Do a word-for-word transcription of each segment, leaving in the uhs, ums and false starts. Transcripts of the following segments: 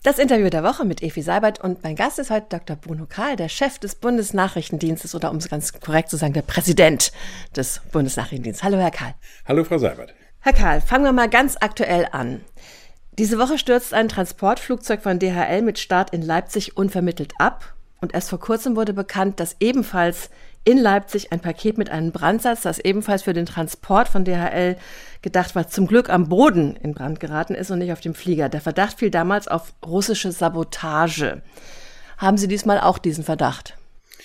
Das Interview der Woche mit Evi Seibert und mein Gast ist heute Doktor Bruno Kahl, der Chef des Bundesnachrichtendienstes oder um es ganz korrekt zu sagen, der Präsident des Bundesnachrichtendienstes. Hallo, Herr Kahl. Hallo, Frau Seibert. Herr Kahl, fangen wir mal ganz aktuell an. Diese Woche stürzt ein Transportflugzeug von D H L mit Start in Leipzig unvermittelt ab. Und erst vor kurzem wurde bekannt, dass ebenfalls in Leipzig ein Paket mit einem Brandsatz, das ebenfalls für den Transport von D H L gedacht war, zum Glück am Boden in Brand geraten ist und nicht auf dem Flieger. Der Verdacht fiel damals auf russische Sabotage. Haben Sie diesmal auch diesen Verdacht?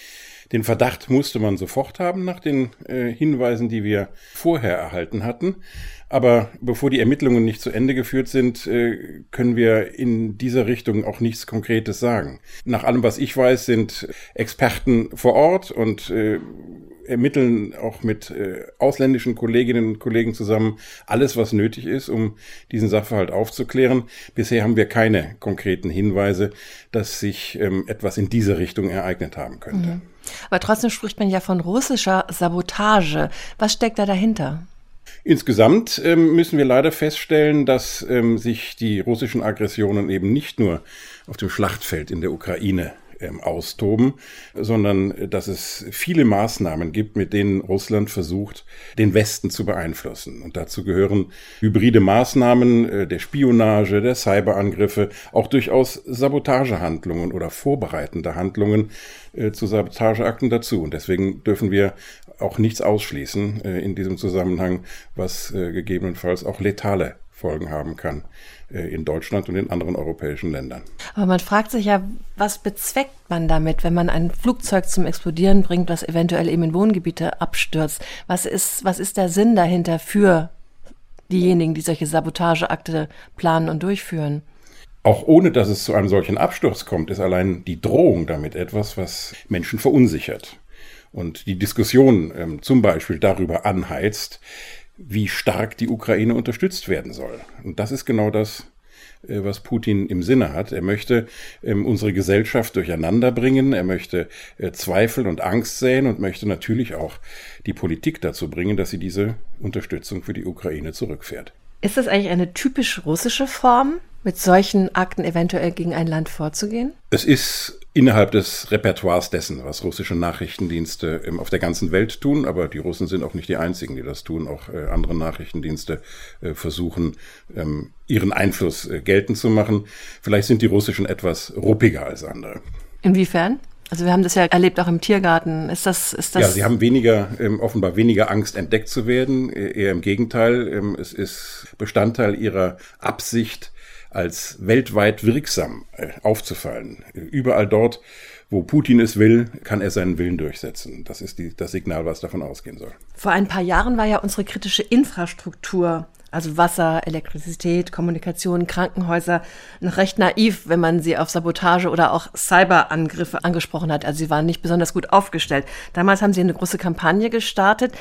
Den Verdacht musste man sofort haben nach den äh, Hinweisen, die wir vorher erhalten hatten. Aber bevor die Ermittlungen nicht zu Ende geführt sind, äh, können wir in dieser Richtung auch nichts Konkretes sagen. Nach allem, was ich weiß, sind Experten vor Ort und äh, ermitteln auch mit äh, ausländischen Kolleginnen und Kollegen zusammen alles, was nötig ist, um diesen Sachverhalt aufzuklären. Bisher haben wir keine konkreten Hinweise, dass sich ähm, etwas in diese Richtung ereignet haben könnte. Mhm. Aber trotzdem spricht man ja von russischer Sabotage. Was steckt da dahinter? Insgesamt ähm, müssen wir leider feststellen, dass ähm, sich die russischen Aggressionen eben nicht nur auf dem Schlachtfeld in der Ukraine ähm, austoben, sondern dass es viele Maßnahmen gibt, mit denen Russland versucht, den Westen zu beeinflussen. Und dazu gehören hybride Maßnahmen äh, der Spionage, der Cyberangriffe, auch durchaus Sabotagehandlungen oder vorbereitende Handlungen äh, zu Sabotageakten dazu. Und deswegen dürfen wir auch nichts ausschließen äh, in diesem Zusammenhang, was äh, gegebenenfalls auch letale Folgen haben kann äh, in Deutschland und in anderen europäischen Ländern. Aber man fragt sich ja, was bezweckt man damit, wenn man ein Flugzeug zum Explodieren bringt, was eventuell eben in Wohngebiete abstürzt? Was ist, was ist der Sinn dahinter für diejenigen, die solche Sabotageakte planen und durchführen? Auch ohne, dass es zu einem solchen Absturz kommt, ist allein die Drohung damit etwas, was Menschen verunsichert. Und die Diskussion ähm, zum Beispiel darüber anheizt, wie stark die Ukraine unterstützt werden soll. Und das ist genau das, äh, was Putin im Sinne hat. Er möchte ähm, unsere Gesellschaft durcheinander bringen, er möchte äh, Zweifel und Angst säen und möchte natürlich auch die Politik dazu bringen, dass sie diese Unterstützung für die Ukraine zurückfährt. Ist das eigentlich eine typisch russische Form, mit solchen Akten eventuell gegen ein Land vorzugehen? Es ist innerhalb des Repertoires dessen, was russische Nachrichtendienste ähm, auf der ganzen Welt tun, aber die Russen sind auch nicht die einzigen, die das tun. Auch äh, andere Nachrichtendienste äh, versuchen, ähm, ihren Einfluss äh, geltend zu machen. Vielleicht sind die russischen etwas ruppiger als andere. Inwiefern? Also wir haben das ja erlebt auch im Tiergarten. Ist das, ist das? Ja, sie haben weniger, ähm, offenbar weniger Angst, entdeckt zu werden. Äh, eher im Gegenteil. Ähm, es ist Bestandteil ihrer Absicht, als weltweit wirksam äh, aufzufallen. Überall dort, wo Putin es will, kann er seinen Willen durchsetzen. Das ist die, das Signal, was davon ausgehen soll. Vor ein paar Jahren war ja unsere kritische Infrastruktur, also Wasser, Elektrizität, Kommunikation, Krankenhäuser, noch recht naiv, wenn man sie auf Sabotage oder auch Cyberangriffe angesprochen hat. Also sie waren nicht besonders gut aufgestellt. Damals haben sie eine große Kampagne gestartet,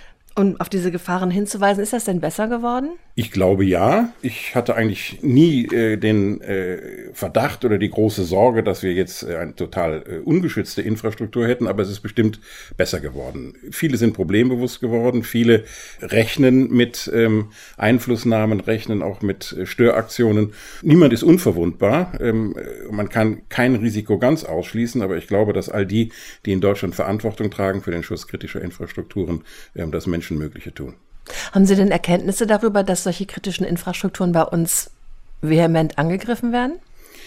um auf diese Gefahren hinzuweisen. Ist das denn besser geworden? Ich glaube ja. Ich hatte eigentlich nie äh, den äh, Verdacht oder die große Sorge, dass wir jetzt äh, eine total äh, ungeschützte Infrastruktur hätten, aber es ist bestimmt besser geworden. Viele sind problembewusst geworden, viele rechnen mit ähm, Einflussnahmen, rechnen auch mit äh, Störaktionen. Niemand ist unverwundbar. Ähm, man kann kein Risiko ganz ausschließen, aber ich glaube, dass all die, die in Deutschland Verantwortung tragen für den Schutz kritischer Infrastrukturen, ähm, das Menschenmögliche tun. Haben Sie denn Erkenntnisse darüber, dass solche kritischen Infrastrukturen bei uns vehement angegriffen werden?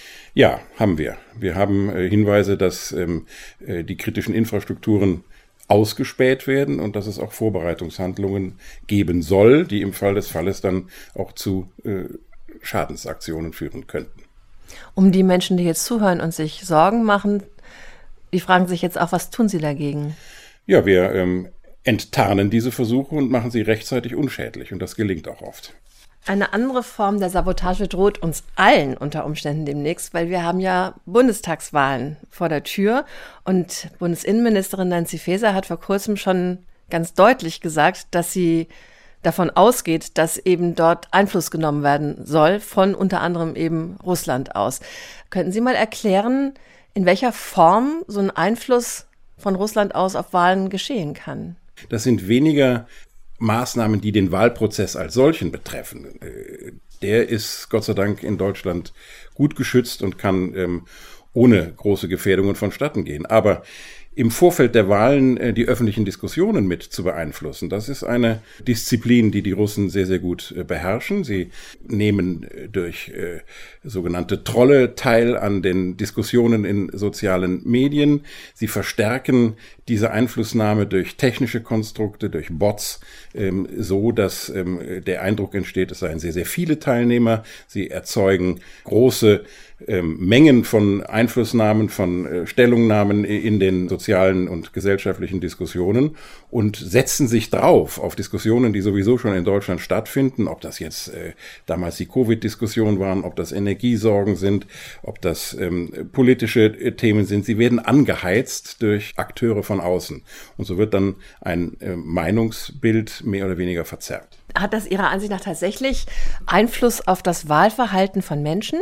Ja, haben wir. Wir haben äh, Hinweise, dass ähm, äh, die kritischen Infrastrukturen ausgespäht werden und dass es auch Vorbereitungshandlungen geben soll, die im Fall des Falles dann auch zu äh, Schadensaktionen führen könnten. Um die Menschen, die jetzt zuhören und sich Sorgen machen, die fragen sich jetzt auch, was tun sie dagegen? Ja, wir ähm, enttarnen diese Versuche und machen sie rechtzeitig unschädlich. Und das gelingt auch oft. Eine andere Form der Sabotage droht uns allen unter Umständen demnächst, weil wir haben ja Bundestagswahlen vor der Tür. Und Bundesinnenministerin Nancy Faeser hat vor kurzem schon ganz deutlich gesagt, dass sie davon ausgeht, dass eben dort Einfluss genommen werden soll, von unter anderem eben Russland aus. Könnten Sie mal erklären, in welcher Form so ein Einfluss von Russland aus auf Wahlen geschehen kann? Das sind weniger Maßnahmen, die den Wahlprozess als solchen betreffen. der ist Gott sei Dank in Deutschland gut geschützt und kann ähm, ohne große Gefährdungen vonstatten gehen. Aber im Vorfeld der Wahlen äh, die öffentlichen Diskussionen mit zu beeinflussen, das ist eine Disziplin, die die Russen sehr, sehr gut äh, beherrschen. Sie nehmen äh, durch äh, sogenannte Trolle teil an den Diskussionen in sozialen Medien. Sie verstärken diese Einflussnahme durch technische Konstrukte, durch Bots, ähm, so dass ähm, der Eindruck entsteht, es seien sehr, sehr viele Teilnehmer. Sie erzeugen große ähm, Mengen von Einflussnahmen, von äh, Stellungnahmen in den sozialen und gesellschaftlichen Diskussionen und setzen sich drauf auf Diskussionen, die sowieso schon in Deutschland stattfinden, ob das jetzt äh, damals die Covid-Diskussion waren, ob das Energiesorgen sind, ob das ähm, politische äh, Themen sind. Sie werden angeheizt durch Akteure von außen. Und so wird dann ein äh, Meinungsbild mehr oder weniger verzerrt. Hat das Ihrer Ansicht nach tatsächlich Einfluss auf das Wahlverhalten von Menschen?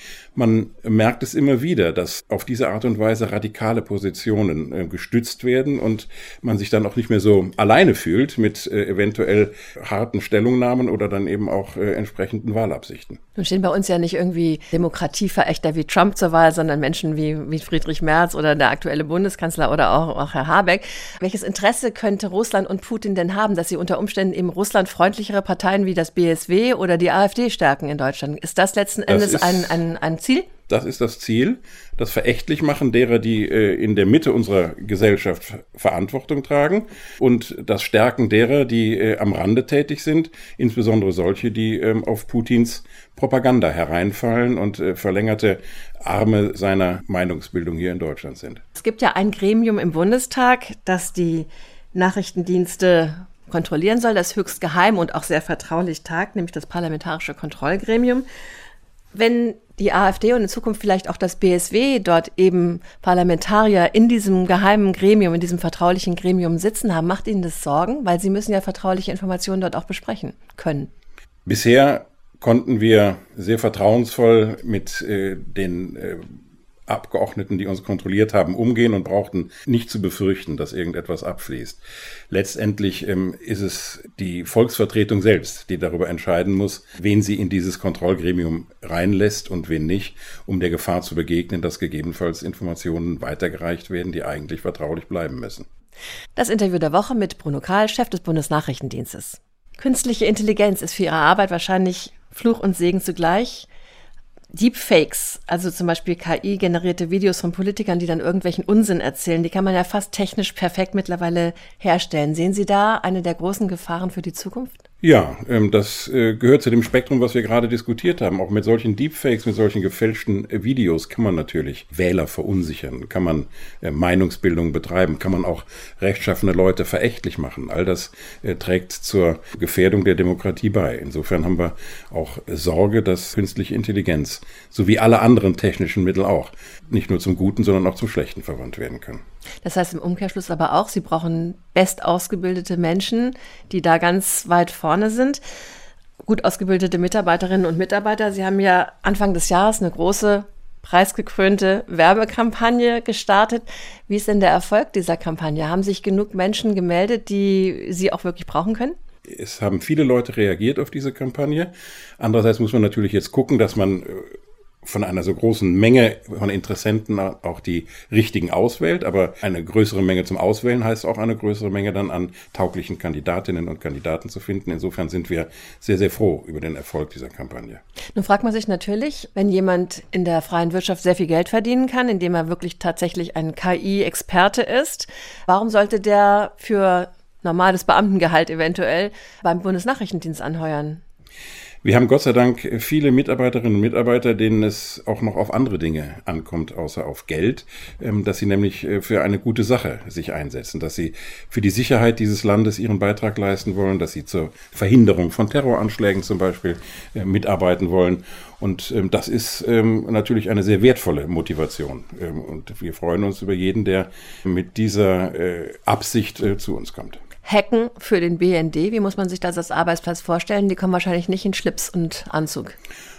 Man merkt es immer wieder, dass auf diese Art und Weise radikale Positionen äh, gestützt werden und man sich dann auch nicht mehr so alleine fühlt mit äh, eventuell harten Stellungnahmen oder dann eben auch äh, entsprechenden Wahlabsichten. Nun stehen bei uns ja nicht irgendwie Demokratieverächter wie Trump zur Wahl, sondern Menschen wie, wie Friedrich Merz oder der aktuelle Bundeskanzler oder auch, auch Herr Habeck. Welches Interesse könnte Russland und Putin denn haben, dass sie unter Umständen eben russlandfreundlichere Parteien wie das B S W oder die AfD stärken in Deutschland? Ist das letzten Endes das ein, ein, ein Ziel? Das ist das Ziel, das Verächtlichmachen derer, die äh, in der Mitte unserer Gesellschaft Verantwortung tragen und das Stärken derer, die äh, am Rande tätig sind, insbesondere solche, die äh, auf Putins Propaganda hereinfallen und äh, verlängerte Arme seiner Meinungsbildung hier in Deutschland sind. Es gibt ja ein Gremium im Bundestag, das die Nachrichtendienste kontrollieren soll, das höchst geheim und auch sehr vertraulich tagt, nämlich das Parlamentarische Kontrollgremium. Wenn die AfD und in Zukunft vielleicht auch das B S W dort eben Parlamentarier in diesem geheimen Gremium, in diesem vertraulichen Gremium sitzen haben, macht Ihnen das Sorgen? Weil Sie müssen ja vertrauliche Informationen dort auch besprechen können. Bisher konnten wir sehr vertrauensvoll mit äh, den äh, Abgeordneten, die uns kontrolliert haben, umgehen und brauchten nicht zu befürchten, dass irgendetwas abfließt. Letztendlich ähm, ist es die Volksvertretung selbst, die darüber entscheiden muss, wen sie in dieses Kontrollgremium reinlässt und wen nicht, um der Gefahr zu begegnen, dass gegebenenfalls Informationen weitergereicht werden, die eigentlich vertraulich bleiben müssen. Das Interview der Woche mit Bruno Kahl, Chef des Bundesnachrichtendienstes. Künstliche Intelligenz ist für Ihre Arbeit wahrscheinlich Fluch und Segen zugleich. Deepfakes, also zum Beispiel K I-generierte Videos von Politikern, die dann irgendwelchen Unsinn erzählen, die kann man ja fast technisch perfekt mittlerweile herstellen. Sehen Sie da eine der großen Gefahren für die Zukunft? Ja, ähm, das äh, gehört zu dem Spektrum, was wir gerade diskutiert haben. Auch mit solchen Deepfakes, mit solchen gefälschten äh, Videos kann man natürlich Wähler verunsichern, kann man äh, Meinungsbildung betreiben, kann man auch rechtschaffene Leute verächtlich machen. All das äh, trägt zur Gefährdung der Demokratie bei. Insofern haben wir auch äh, Sorge, dass künstliche Intelligenz, sowie alle anderen technischen Mittel auch, nicht nur zum Guten, sondern auch zum Schlechten verwandt werden können. Das heißt im Umkehrschluss aber auch, Sie brauchen bestausgebildete Menschen, die da ganz weit vorne sind. Gut ausgebildete Mitarbeiterinnen und Mitarbeiter. Sie haben ja Anfang des Jahres eine große, preisgekrönte Werbekampagne gestartet. Wie ist denn der Erfolg dieser Kampagne? Haben sich genug Menschen gemeldet, die Sie auch wirklich brauchen können? Es haben viele Leute reagiert auf diese Kampagne. Andererseits muss man natürlich jetzt gucken, dass man von einer so großen Menge von Interessenten auch die richtigen auswählt. Aber eine größere Menge zum Auswählen heißt auch eine größere Menge dann an tauglichen Kandidatinnen und Kandidaten zu finden. Insofern sind wir sehr, sehr froh über den Erfolg dieser Kampagne. Nun fragt man sich natürlich, wenn jemand in der freien Wirtschaft sehr viel Geld verdienen kann, indem er wirklich tatsächlich ein K I-Experte ist, warum sollte der für normales Beamtengehalt eventuell beim Bundesnachrichtendienst anheuern? Wir haben Gott sei Dank viele Mitarbeiterinnen und Mitarbeiter, denen es auch noch auf andere Dinge ankommt, außer auf Geld, dass sie nämlich für eine gute Sache sich einsetzen, dass sie für die Sicherheit dieses Landes ihren Beitrag leisten wollen, dass sie zur Verhinderung von Terroranschlägen zum Beispiel mitarbeiten wollen. Und das ist natürlich eine sehr wertvolle Motivation. Und wir freuen uns über jeden, der mit dieser Absicht zu uns kommt. Hacken für den B N D, wie muss man sich das als Arbeitsplatz vorstellen? Die kommen wahrscheinlich nicht in Schlips und Anzug.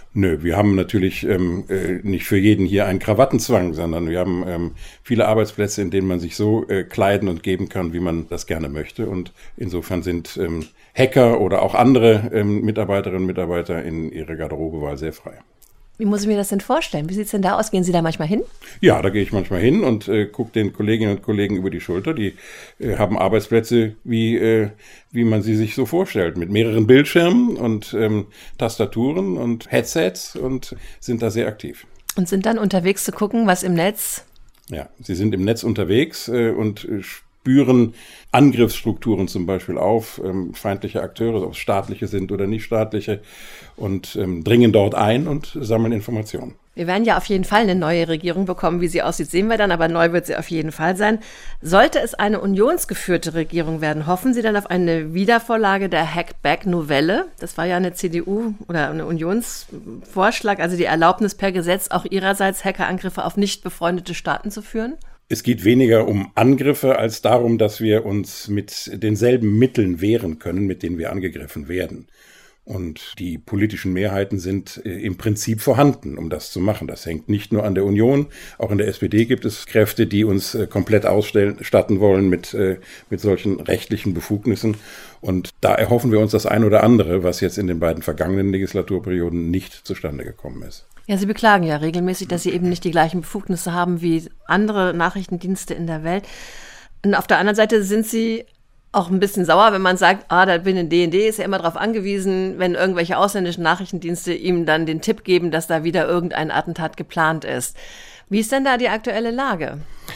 Nö, wir haben natürlich ähm, äh, nicht für jeden hier einen Krawattenzwang, sondern wir haben ähm, viele Arbeitsplätze, in denen man sich so äh, kleiden und geben kann, wie man das gerne möchte. Und insofern sind ähm, Hacker oder auch andere ähm, Mitarbeiterinnen und Mitarbeiter in ihrer Garderobewahl sehr frei. Wie muss ich mir das denn vorstellen? Wie sieht es denn da aus? Gehen Sie da manchmal hin? Ja, da gehe ich manchmal hin und äh, gucke den Kolleginnen und Kollegen über die Schulter. Die äh, haben Arbeitsplätze, wie, äh, wie man sie sich so vorstellt, mit mehreren Bildschirmen und ähm, Tastaturen und Headsets und sind da sehr aktiv. Und sind dann unterwegs zu gucken, was im Netz... Ja, sie sind im Netz unterwegs äh, und äh, spüren Angriffsstrukturen zum Beispiel auf, ähm, feindliche Akteure, ob es staatliche sind oder nicht staatliche, und ähm, dringen dort ein und sammeln Informationen. Wir werden ja auf jeden Fall eine neue Regierung bekommen. Wie sie aussieht, sehen wir dann, aber neu wird sie auf jeden Fall sein. Sollte es eine unionsgeführte Regierung werden, hoffen Sie dann auf eine Wiedervorlage der Hackback-Novelle? Das war ja eine C D U- oder eine Unionsvorschlag, also die Erlaubnis per Gesetz, auch ihrerseits Hackerangriffe auf nicht befreundete Staaten zu führen? Es geht weniger um Angriffe als darum, dass wir uns mit denselben Mitteln wehren können, mit denen wir angegriffen werden. Und die politischen Mehrheiten sind äh, im Prinzip vorhanden, um das zu machen. Das hängt nicht nur an der Union. Auch in der S P D gibt es Kräfte, die uns äh, komplett ausstatten wollen mit, äh, mit solchen rechtlichen Befugnissen. Und da erhoffen wir uns das ein oder andere, was jetzt in den beiden vergangenen Legislaturperioden nicht zustande gekommen ist. Ja, Sie beklagen ja regelmäßig, dass Sie eben nicht die gleichen Befugnisse haben wie andere Nachrichtendienste in der Welt. Und auf der anderen Seite sind Sie auch ein bisschen sauer, wenn man sagt, ah, da bin in D N D, ist ja immer darauf angewiesen, wenn irgendwelche ausländischen Nachrichtendienste ihm dann den Tipp geben, dass da wieder irgendein Attentat geplant ist. Wie ist denn da die aktuelle Lage?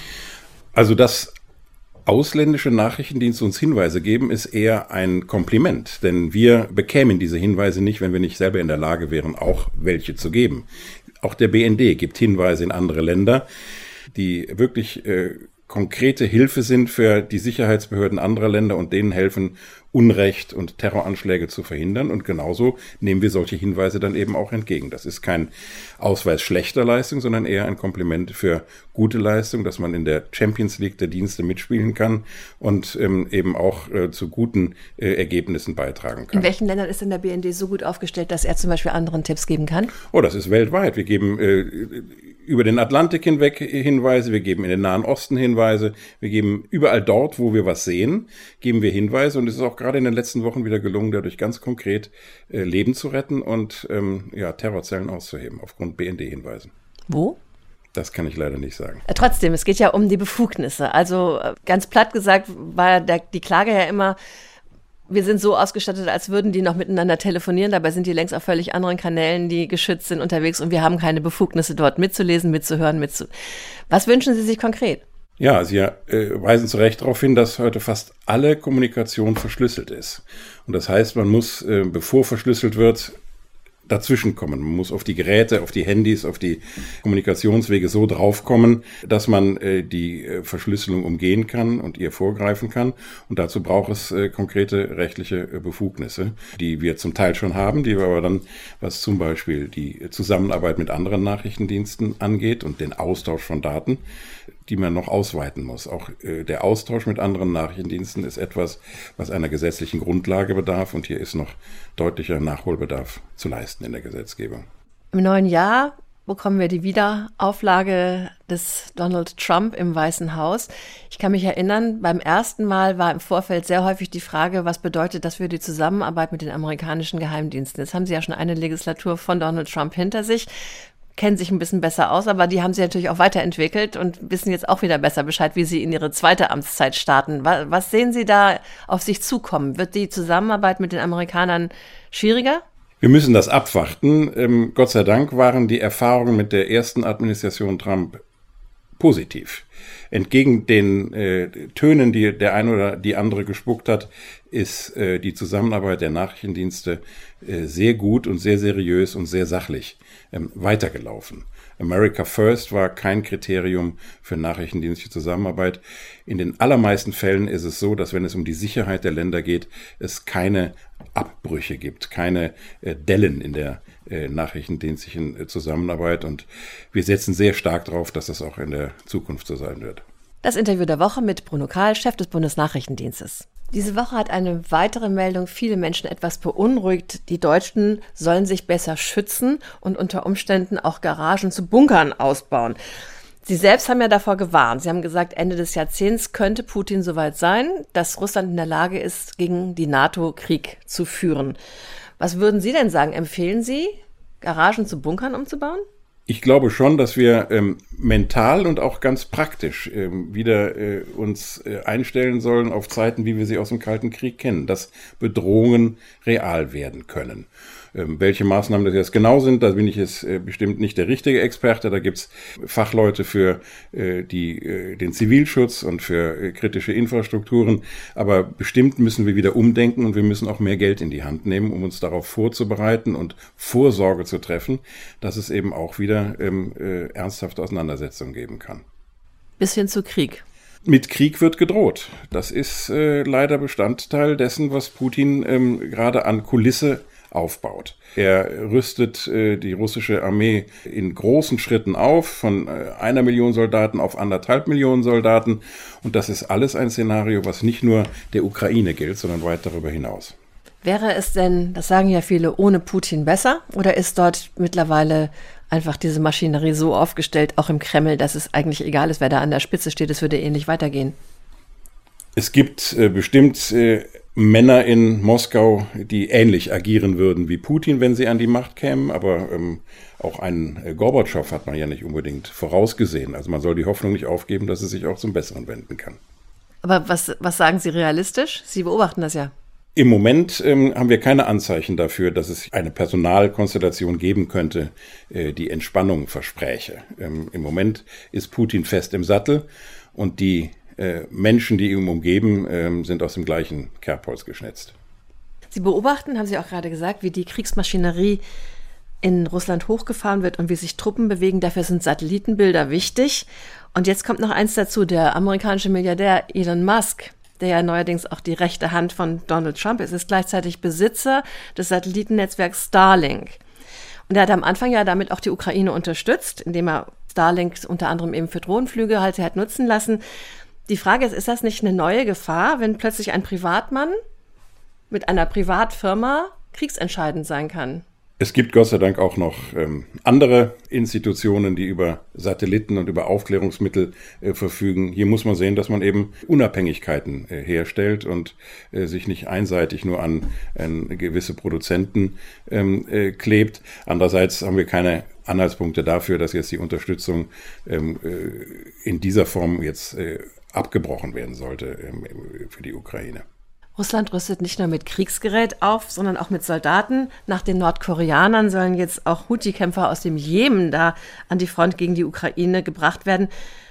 Also, dass ausländische Nachrichtendienste uns Hinweise geben, ist eher ein Kompliment. Denn wir bekämen diese Hinweise nicht, wenn wir nicht selber in der Lage wären, auch welche zu geben. Auch der B N D gibt Hinweise in andere Länder, die wirklich äh, konkrete Hilfe sind für die Sicherheitsbehörden anderer Länder und denen helfen, Unrecht und Terroranschläge zu verhindern. Und genauso nehmen wir solche Hinweise dann eben auch entgegen. Das ist kein Ausweis schlechter Leistung, sondern eher ein Kompliment für gute Leistung, dass man in der Champions League der Dienste mitspielen kann und ähm, eben auch äh, zu guten äh, Ergebnissen beitragen kann. In welchen Ländern ist denn der B N D so gut aufgestellt, dass er zum Beispiel anderen Tipps geben kann? Oh, das ist weltweit. Wir geben äh, über den Atlantik hinweg Hinweise, wir geben in den Nahen Osten Hinweise, wir geben überall dort, wo wir was sehen, geben wir Hinweise, und es ist auch gerade in den letzten Wochen wieder gelungen, dadurch ganz konkret äh, Leben zu retten und ähm, ja, Terrorzellen auszuheben aufgrund B N D-Hinweisen. Wo? Das kann ich leider nicht sagen. Trotzdem, es geht ja um die Befugnisse. Also ganz platt gesagt war der, die Klage ja immer, wir sind so ausgestattet, als würden die noch miteinander telefonieren. Dabei sind die längst auf völlig anderen Kanälen, die geschützt sind, unterwegs, und wir haben keine Befugnisse dort mitzulesen, mitzuhören, mitzu... Was wünschen Sie sich konkret? Ja, Sie äh, weisen zu Recht darauf hin, dass heute fast alle Kommunikation verschlüsselt ist. Und das heißt, man muss, äh, bevor verschlüsselt wird, dazwischenkommen. Man muss auf die Geräte, auf die Handys, auf die Kommunikationswege so draufkommen, dass man äh, die äh, Verschlüsselung umgehen kann und ihr vorgreifen kann. Und dazu braucht es äh, konkrete rechtliche äh, Befugnisse, die wir zum Teil schon haben, die wir aber dann, was zum Beispiel die Zusammenarbeit mit anderen Nachrichtendiensten angeht und den Austausch von Daten, die man noch ausweiten muss. Auch äh, der Austausch mit anderen Nachrichtendiensten ist etwas, was einer gesetzlichen Grundlage bedarf, und hier ist noch deutlicher Nachholbedarf zu leisten in der Gesetzgebung. Im neuen Jahr bekommen wir die Wiederauflage des Donald Trump im Weißen Haus. Ich kann mich erinnern, beim ersten Mal war im Vorfeld sehr häufig die Frage, was bedeutet das für die Zusammenarbeit mit den amerikanischen Geheimdiensten? Jetzt haben Sie ja schon eine Legislatur von Donald Trump hinter sich, kennen sich ein bisschen besser aus, aber die haben sie natürlich auch weiterentwickelt und wissen jetzt auch wieder besser Bescheid, wie sie in ihre zweite Amtszeit starten. Was, was sehen Sie da auf sich zukommen? Wird die Zusammenarbeit mit den Amerikanern schwieriger? Wir müssen das abwarten. Ähm, Gott sei Dank waren die Erfahrungen mit der ersten Administration Trump positiv. Entgegen den äh, Tönen, die der eine oder die andere gespuckt hat, ist äh, die Zusammenarbeit der Nachrichtendienste äh, sehr gut und sehr seriös und sehr sachlich ähm, weitergelaufen. America First war kein Kriterium für nachrichtendienstliche Zusammenarbeit. In den allermeisten Fällen ist es so, dass wenn es um die Sicherheit der Länder geht, es keine Abbrüche gibt, keine äh, Dellen in der äh, nachrichtendienstlichen äh, Zusammenarbeit. Und wir setzen sehr stark darauf, dass das auch in der Zukunft so sein wird. Das Interview der Woche mit Bruno Kahl, Chef des Bundesnachrichtendienstes. Diese Woche hat eine weitere Meldung viele Menschen etwas beunruhigt. Die Deutschen sollen sich besser schützen und unter Umständen auch Garagen zu Bunkern ausbauen. Sie selbst haben ja davor gewarnt. Sie haben gesagt, Ende des Jahrzehnts könnte Putin soweit sein, dass Russland in der Lage ist, gegen die NATO Krieg zu führen. Was würden Sie denn sagen? Empfehlen Sie, Garagen zu Bunkern umzubauen? Ich glaube schon, dass wir ähm, mental und auch ganz praktisch ähm, wieder äh, uns äh, einstellen sollen auf Zeiten, wie wir sie aus dem Kalten Krieg kennen, dass Bedrohungen real werden können. Ähm, welche Maßnahmen das jetzt genau sind, da bin ich jetzt äh, bestimmt nicht der richtige Experte. Da gibt's Fachleute für äh, die, äh, den Zivilschutz und für äh, kritische Infrastrukturen. Aber bestimmt müssen wir wieder umdenken und wir müssen auch mehr Geld in die Hand nehmen, um uns darauf vorzubereiten und Vorsorge zu treffen, dass es eben auch wieder ähm, äh, ernsthafte Auseinandersetzungen geben kann. Bis hin zu Krieg. Mit Krieg wird gedroht. Das ist äh, leider Bestandteil dessen, was Putin ähm, gerade an Kulisse aufbaut. Er rüstet äh, die russische Armee in großen Schritten auf, von äh, einer Million Soldaten auf anderthalb Millionen Soldaten. Und das ist alles ein Szenario, was nicht nur der Ukraine gilt, sondern weit darüber hinaus. Wäre es denn, das sagen ja viele, ohne Putin besser? Oder ist dort mittlerweile einfach diese Maschinerie so aufgestellt, auch im Kreml, dass es eigentlich egal ist, wer da an der Spitze steht, es würde ähnlich weitergehen? Es gibt äh, bestimmt äh, Männer in Moskau, die ähnlich agieren würden wie Putin, wenn sie an die Macht kämen. Aber ähm, auch einen äh, Gorbatschow hat man ja nicht unbedingt vorausgesehen. Also man soll die Hoffnung nicht aufgeben, dass es sich auch zum Besseren wenden kann. Aber was, was sagen Sie realistisch? Sie beobachten das ja. Im Moment ähm, haben wir keine Anzeichen dafür, dass es eine Personalkonstellation geben könnte, äh, die Entspannung verspräche. Ähm, Im Moment ist Putin fest im Sattel und die äh, Menschen, die ihn umgeben, äh, sind aus dem gleichen Kerbholz geschnitzt. Sie beobachten, haben Sie auch gerade gesagt, wie die Kriegsmaschinerie in Russland hochgefahren wird und wie sich Truppen bewegen. Dafür sind Satellitenbilder wichtig. Und jetzt kommt noch eins dazu, der amerikanische Milliardär Elon Musk, der ja neuerdings auch die rechte Hand von Donald Trump ist, ist gleichzeitig Besitzer des Satellitennetzwerks Starlink. Und er hat am Anfang ja damit auch die Ukraine unterstützt, indem er Starlink unter anderem eben für Drohnenflüge halt hat nutzen lassen. Die Frage ist, ist das nicht eine neue Gefahr, wenn plötzlich ein Privatmann mit einer Privatfirma kriegsentscheidend sein kann? Es gibt Gott sei Dank auch noch ähm, andere Institutionen, die über Satelliten und über Aufklärungsmittel äh, verfügen. Hier muss man sehen, dass man eben Unabhängigkeiten äh, herstellt und äh, sich nicht einseitig nur an, an gewisse Produzenten ähm, äh, klebt. Andererseits haben wir keine Anhaltspunkte dafür, dass jetzt die Unterstützung ähm, äh, in dieser Form jetzt äh, abgebrochen werden sollte ähm, für die Ukraine. Russland rüstet nicht nur mit Kriegsgerät auf, sondern auch mit Soldaten. Nach den Nordkoreanern sollen jetzt auch Houthi-Kämpfer aus dem Jemen da an die Front gegen die Ukraine gebracht werden.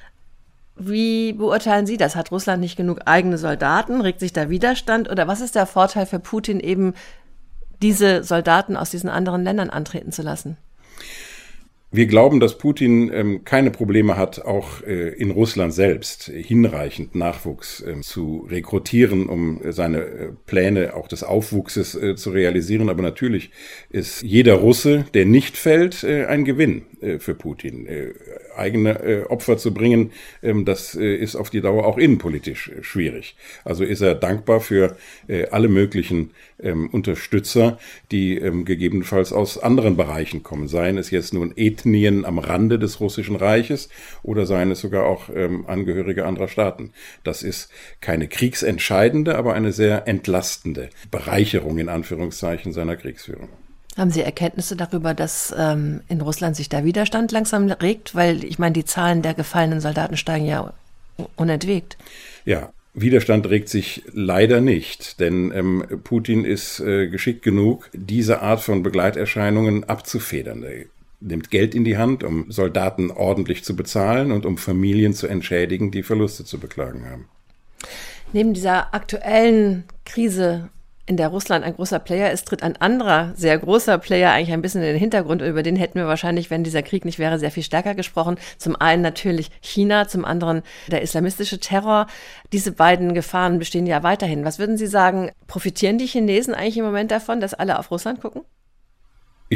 Wie beurteilen Sie das? Hat Russland nicht genug eigene Soldaten? Regt sich da Widerstand? Oder was ist der Vorteil für Putin, eben diese Soldaten aus diesen anderen Ländern antreten zu lassen? Wir glauben, dass Putin ähm, keine Probleme hat, auch äh, in Russland selbst hinreichend Nachwuchs äh, zu rekrutieren, um äh, seine äh, Pläne auch des Aufwuchses äh, zu realisieren. Aber natürlich ist jeder Russe, der nicht fällt, äh, ein Gewinn äh, für Putin. Äh, eigene äh, Opfer zu bringen, ähm, das äh, ist auf die Dauer auch innenpolitisch äh, schwierig. Also ist er dankbar für äh, alle möglichen ähm, Unterstützer, die ähm, gegebenenfalls aus anderen Bereichen kommen, seien es jetzt nun Ethnien am Rande des Russischen Reiches oder seien es sogar auch ähm, Angehörige anderer Staaten. Das ist keine kriegsentscheidende, aber eine sehr entlastende Bereicherung in Anführungszeichen seiner Kriegsführung. Haben Sie Erkenntnisse darüber, dass ähm, in Russland sich der Widerstand langsam regt? Weil ich meine, die Zahlen der gefallenen Soldaten steigen ja unentwegt. Ja, Widerstand regt sich leider nicht, denn ähm, Putin ist äh, geschickt genug, diese Art von Begleiterscheinungen abzufedern. Er nimmt Geld in die Hand, um Soldaten ordentlich zu bezahlen und um Familien zu entschädigen, die Verluste zu beklagen haben. Neben dieser aktuellen Krise, in der Russland ein großer Player ist, tritt ein anderer, sehr großer Player eigentlich ein bisschen in den Hintergrund. Über den hätten wir wahrscheinlich, wenn dieser Krieg nicht wäre, sehr viel stärker gesprochen. Zum einen natürlich China, zum anderen der islamistische Terror. Diese beiden Gefahren bestehen ja weiterhin. Was würden Sie sagen, profitieren die Chinesen eigentlich im Moment davon, dass alle auf Russland gucken? Ich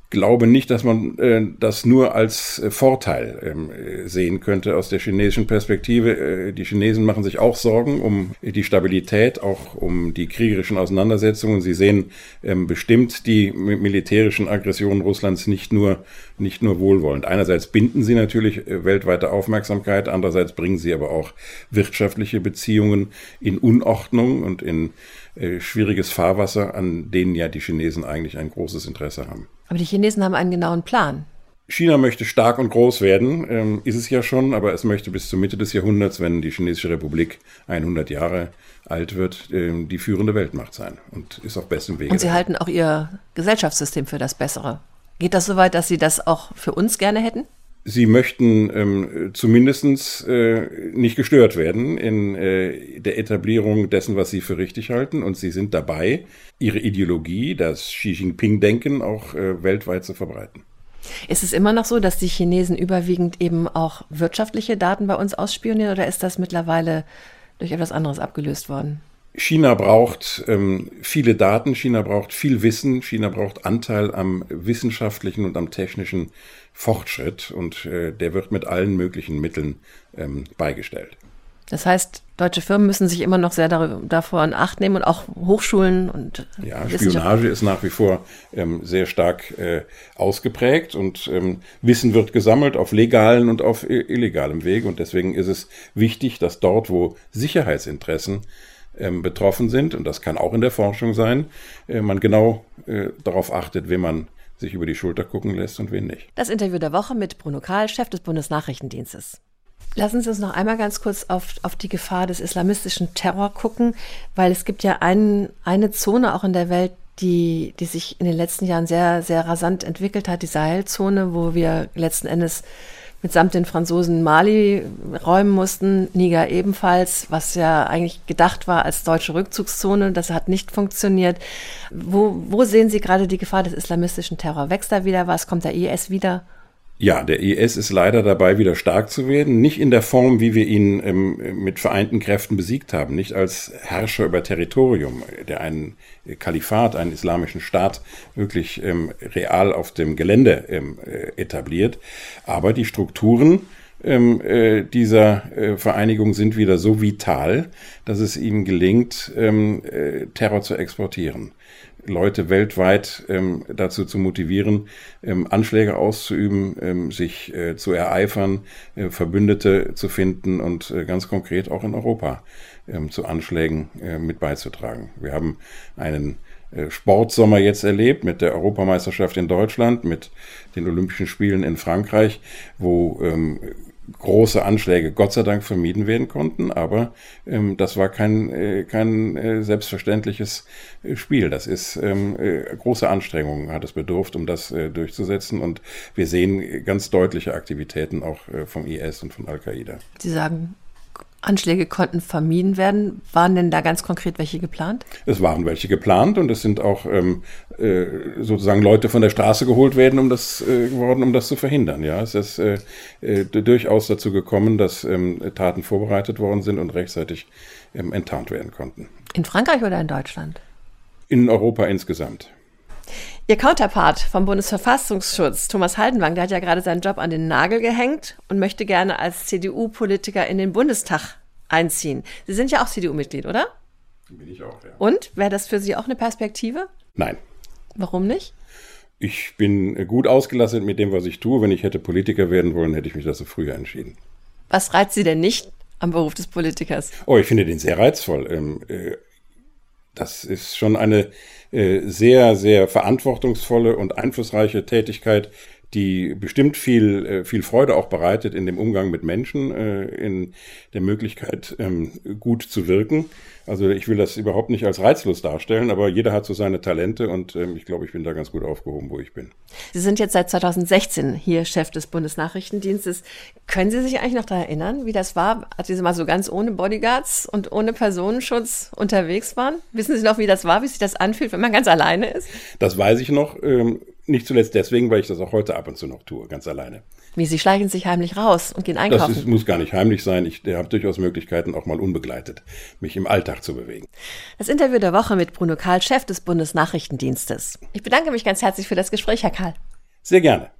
glaube nicht, dass man äh, das nur als äh, Vorteil ähm, sehen könnte aus der chinesischen Perspektive. Äh, die Chinesen machen sich auch Sorgen um die Stabilität, auch um die kriegerischen Auseinandersetzungen. Sie sehen ähm, bestimmt die militärischen Aggressionen Russlands nicht nur nicht nur wohlwollend. Einerseits binden sie natürlich äh, weltweite Aufmerksamkeit, andererseits bringen sie aber auch wirtschaftliche Beziehungen in Unordnung und in äh, schwieriges Fahrwasser, an denen ja die Chinesen eigentlich ein großes Interesse haben. Aber die Chinesen haben einen genauen Plan. China möchte stark und groß werden, ähm, ist es ja schon, aber es möchte bis zur Mitte des Jahrhunderts, wenn die Chinesische Republik hundert Jahre alt wird, ähm, die führende Weltmacht sein und ist auf bestem Wege. Und Sie halten auch Ihr Gesellschaftssystem für das Bessere. Geht das so weit, dass Sie das auch für uns gerne hätten? Sie möchten ähm, zumindest äh, nicht gestört werden in äh, der Etablierung dessen, was Sie für richtig halten. Und Sie sind dabei, Ihre Ideologie, das Xi Jinping-Denken, auch äh, weltweit zu verbreiten. Ist es immer noch so, dass die Chinesen überwiegend eben auch wirtschaftliche Daten bei uns ausspionieren, oder ist das mittlerweile durch etwas anderes abgelöst worden? China braucht ähm, viele Daten, China braucht viel Wissen, China braucht Anteil am wissenschaftlichen und am technischen Fortschritt und äh, der wird mit allen möglichen Mitteln ähm, beigestellt. Das heißt, deutsche Firmen müssen sich immer noch sehr dar- davor in Acht nehmen und auch Hochschulen und ja, Spionage ist nach wie vor ähm, sehr stark äh, ausgeprägt und ähm, Wissen wird gesammelt auf legalen und auf äh, illegalem Weg und deswegen ist es wichtig, dass dort, wo Sicherheitsinteressen ähm, betroffen sind, und das kann auch in der Forschung sein, äh, man genau äh, darauf achtet, wen man sich über die Schulter gucken lässt und wen nicht. Das Interview der Woche mit Bruno Kahl, Chef des Bundesnachrichtendienstes. Lassen Sie uns noch einmal ganz kurz auf, auf die Gefahr des islamistischen Terror gucken, weil es gibt ja ein, eine Zone auch in der Welt, die, die sich in den letzten Jahren sehr, sehr rasant entwickelt hat, die Sahelzone, wo wir letzten Endes mitsamt den Franzosen Mali räumen mussten, Niger ebenfalls, was ja eigentlich gedacht war als deutsche Rückzugszone. Das hat nicht funktioniert. Wo, wo sehen Sie gerade die Gefahr des islamistischen Terror? Wächst da wieder was? Kommt der I S wieder? Ja, der I S ist leider dabei, wieder stark zu werden. Nicht in der Form, wie wir ihn ähm, mit vereinten Kräften besiegt haben. Nicht als Herrscher über Territorium, der einen Kalifat, einen islamischen Staat wirklich ähm, real auf dem Gelände ähm, etabliert. Aber die Strukturen ähm, äh, dieser äh, Vereinigung sind wieder so vital, dass es ihnen gelingt, ähm, äh, Terror zu exportieren. Leute weltweit ähm, dazu zu motivieren, ähm, Anschläge auszuüben, ähm, sich äh, zu ereifern, äh, Verbündete zu finden und äh, ganz konkret auch in Europa ähm, zu Anschlägen äh, mit beizutragen. Wir haben einen äh, Sportsommer jetzt erlebt mit der Europameisterschaft in Deutschland, mit den Olympischen Spielen in Frankreich, wo ähm, große Anschläge Gott sei Dank vermieden werden konnten, aber ähm, das war kein, äh, kein äh, selbstverständliches äh, Spiel. Das ist ähm, äh, große Anstrengungen hat es bedurft, um das äh, durchzusetzen und wir sehen ganz deutliche Aktivitäten auch äh, vom I S und von Al-Qaida. Sie sagen, Anschläge konnten vermieden werden. Waren denn da ganz konkret welche geplant? Es waren welche geplant und es sind auch ähm, äh, sozusagen Leute von der Straße geholt werden, um das äh, geworden, um das zu verhindern. Ja, es ist äh, äh, durchaus dazu gekommen, dass ähm, Taten vorbereitet worden sind und rechtzeitig ähm, enttarnt werden konnten. In Frankreich oder in Deutschland? In Europa insgesamt. Ihr Counterpart vom Bundesverfassungsschutz, Thomas Haldenwang, der hat ja gerade seinen Job an den Nagel gehängt und möchte gerne als C D U-Politiker in den Bundestag einziehen. Sie sind ja auch C D U-Mitglied, oder? Bin ich auch, ja. Und? Wäre das für Sie auch eine Perspektive? Nein. Warum nicht? Ich bin gut ausgelastet mit dem, was ich tue. Wenn ich hätte Politiker werden wollen, hätte ich mich dazu früher entschieden. Was reizt Sie denn nicht am Beruf des Politikers? Oh, ich finde den sehr reizvoll. Ähm, äh, Das ist schon eine äh, sehr, sehr verantwortungsvolle und einflussreiche Tätigkeit, die bestimmt viel, äh, viel Freude auch bereitet in dem Umgang mit Menschen, äh, in der Möglichkeit, ähm, gut zu wirken. Also ich will das überhaupt nicht als reizlos darstellen, aber jeder hat so seine Talente und ähm, ich glaube, ich bin da ganz gut aufgehoben, wo ich bin. Sie sind jetzt seit zweitausendsechzehn hier Chef des Bundesnachrichtendienstes. Können Sie sich eigentlich noch daran erinnern, wie das war, als Sie mal so ganz ohne Bodyguards und ohne Personenschutz unterwegs waren? Wissen Sie noch, wie das war, wie sich das anfühlt, wenn man ganz alleine ist? Das weiß ich noch, ähm, nicht zuletzt deswegen, weil ich das auch heute ab und zu noch tue, ganz alleine. Wie, Sie schleichen sich heimlich raus und gehen einkaufen? Das ist, muss gar nicht heimlich sein. Ich habe durchaus Möglichkeiten, auch mal unbegleitet, mich im Alltag zu bewegen. Das Interview der Woche mit Bruno Kahl, Chef des Bundesnachrichtendienstes. Ich bedanke mich ganz herzlich für das Gespräch, Herr Kahl. Sehr gerne.